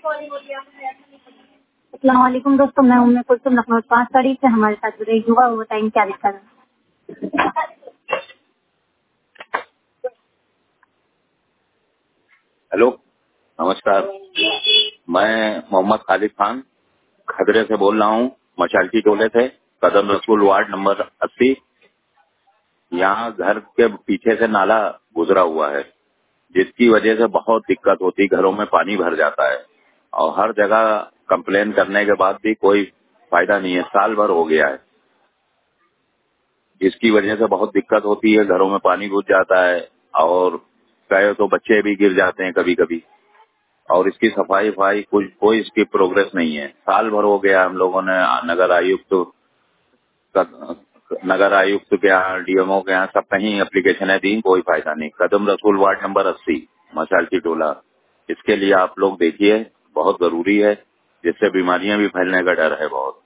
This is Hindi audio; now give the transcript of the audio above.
अस्सलाम वालेकुम दोस्तों, मैं उम्मे कुलसुम लखनऊ 5 तारीख से हमारे साथ जुड़े युवा वो बताएंगे क्या दिक्कत है। हेलो, नमस्कार। मैं मोहम्मद खालिद खान खदरे से बोल रहा हूँ, मशालटी टोले से, कदम रसूल वार्ड नंबर 80। यहाँ घर के पीछे से नाला गुजरा हुआ है, जिसकी वजह से बहुत दिक्कत होती, घरों में पानी भर जाता है और हर जगह कंप्लेन करने के बाद भी कोई फायदा नहीं है। साल भर हो गया है, जिसकी वजह से बहुत दिक्कत होती है, घरों में पानी घुस जाता है और कहे तो बच्चे भी गिर जाते हैं कभी कभी। और इसकी सफाई कुछ कोई इसकी प्रोग्रेस नहीं है। साल भर हो गया, हम लोगों ने नगर आयुक्त के यहाँ, डीएमओ के यहाँ सब कहीं एप्लीकेशनें दी, कोई फायदा नहीं। कदम रसूल वार्ड नंबर 80 मशालटी टोला, इसके लिए आप लोग देखिए, बहुत जरूरी है, जिससे बीमारियां भी फैलने का डर है बहुत।